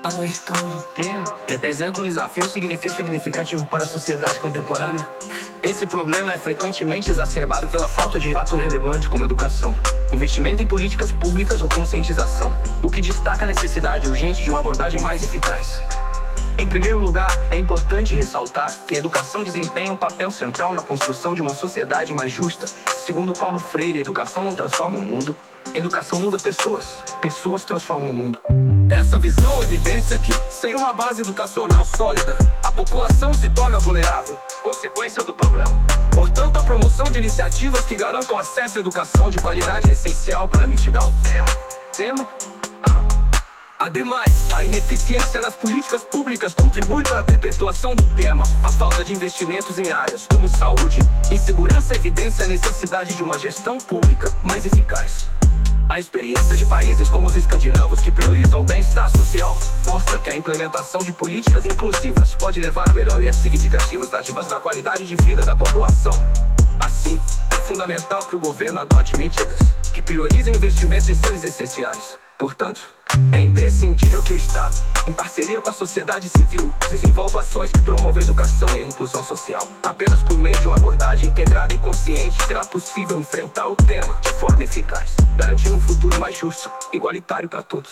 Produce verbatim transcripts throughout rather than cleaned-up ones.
A questão do tempo representa um desafio significativo para a sociedade contemporânea. Esse problema é frequentemente exacerbado pela falta de fato relevante como educação, investimento em políticas públicas ou conscientização, o que destaca a necessidade urgente de uma abordagem mais eficaz. Em primeiro lugar, é importante ressaltar que a educação desempenha um papel central na construção de uma sociedade mais justa. Segundo Paulo Freire, a educação não transforma o mundo, a educação muda pessoas, pessoas transformam o mundo. Essa visão evidencia que, sem uma base educacional sólida, a população se torna vulnerável, consequência do problema. Portanto, a promoção de iniciativas que garantam acesso à educação de qualidade é essencial para mitigar o tema. Tema? Ademais, a ineficiência nas políticas públicas contribui para a perpetuação do tema. A falta de investimentos em áreas como saúde e segurança evidencia a necessidade de uma gestão pública mais eficaz. A experiência de países como os escandinavos que priorizam o bem-estar social mostra que a implementação de políticas inclusivas pode levar a melhorias significativas relativas à qualidade de vida da população. Assim, é fundamental que o governo adote medidas que priorizem investimentos em seus essenciais. Portanto, é imprescindível que o Estado, em parceria com a sociedade civil, desenvolva ações que promovam a educação e a inclusão social. Apenas por meio de uma abordagem integrada e consciente será possível enfrentar o tema de forma eficaz, garantindo um futuro mais justo e igualitário para todos.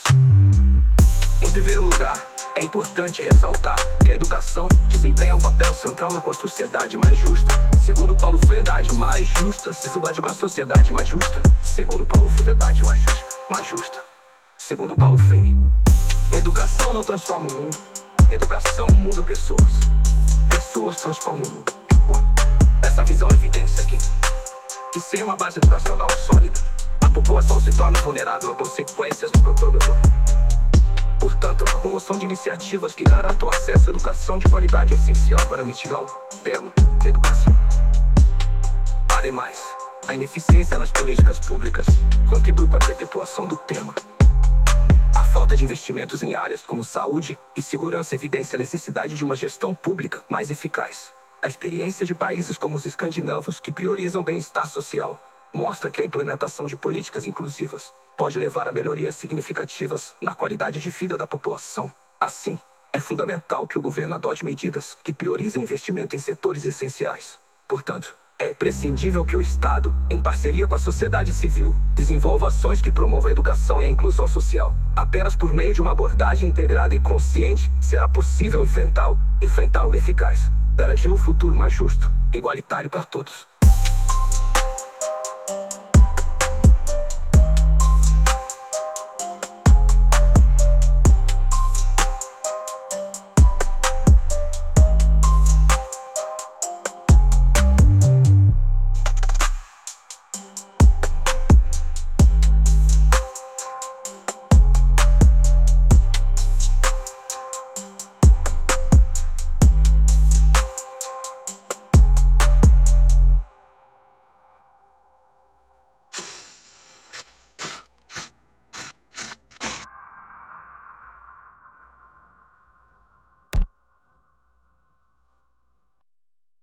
Em primeiro lugar, é importante ressaltar que a educação desempenha um papel central na sociedade mais justa. Segundo Paulo Freire, mais justa, sociedade uma sociedade mais justa. Segundo Paulo Freire, mais justa, mais justa. Segundo Paulo Freire, educação não transforma o mundo, educação muda pessoas, pessoas transformam o mundo. Essa visão evidencia aqui que sem uma base educacional sólida, a população se torna vulnerável a consequências do problema. Portanto, a promoção de iniciativas que garantam acesso à educação de qualidade é essencial para mitigar o tema de educação. Ademais, a ineficiência nas políticas públicas contribui para a perpetuação do tema. A falta de investimentos em áreas como saúde e segurança evidencia a necessidade de uma gestão pública mais eficaz. A experiência de países como os escandinavos que priorizam o bem-estar social mostra que a implementação de políticas inclusivas pode levar a melhorias significativas na qualidade de vida da população. Assim, é fundamental que o governo adote medidas que priorizem investimento em setores essenciais. Portanto, é imprescindível que o Estado, em parceria com a sociedade civil, desenvolva ações que promovam a educação e a inclusão social. Apenas por meio de uma abordagem integrada e consciente será possível enfrentar o, enfrentar o eficaz, garantindo um futuro mais justo e igualitário para todos.